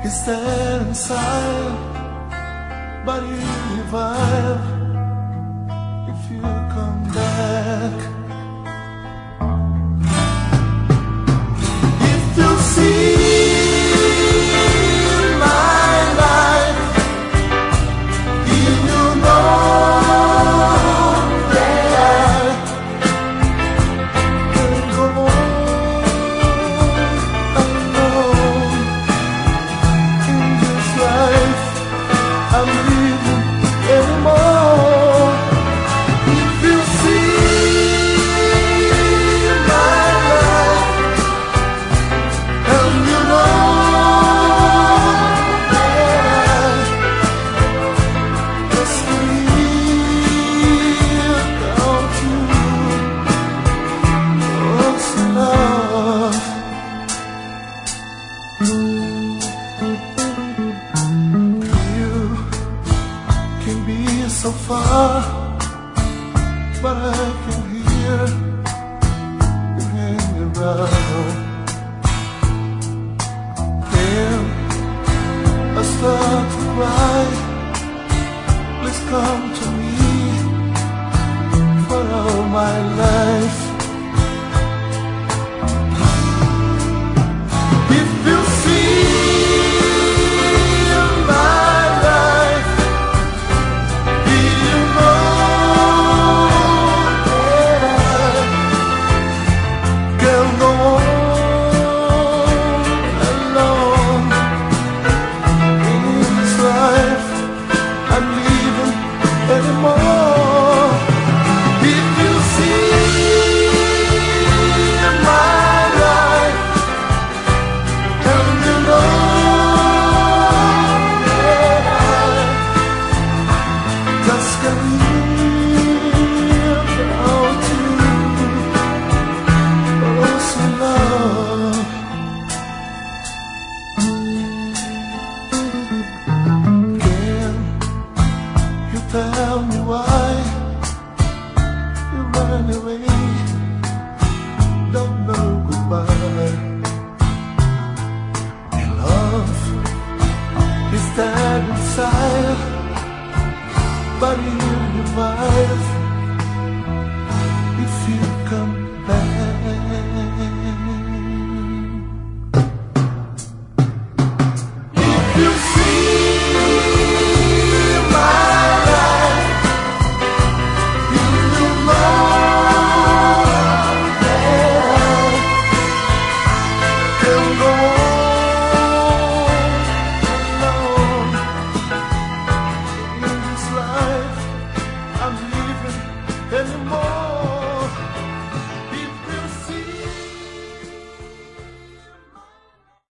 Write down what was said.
Is there inside, but you revive if you come back. If you see my life, you know that I can go on alone in this life I'm living anymore. If you see my life, and you know that I just live without you, what's love? You can be so far, but I can hear you hanging around. Then I start to cry. Please come to me for all my life. If you see my life, you know that I can go on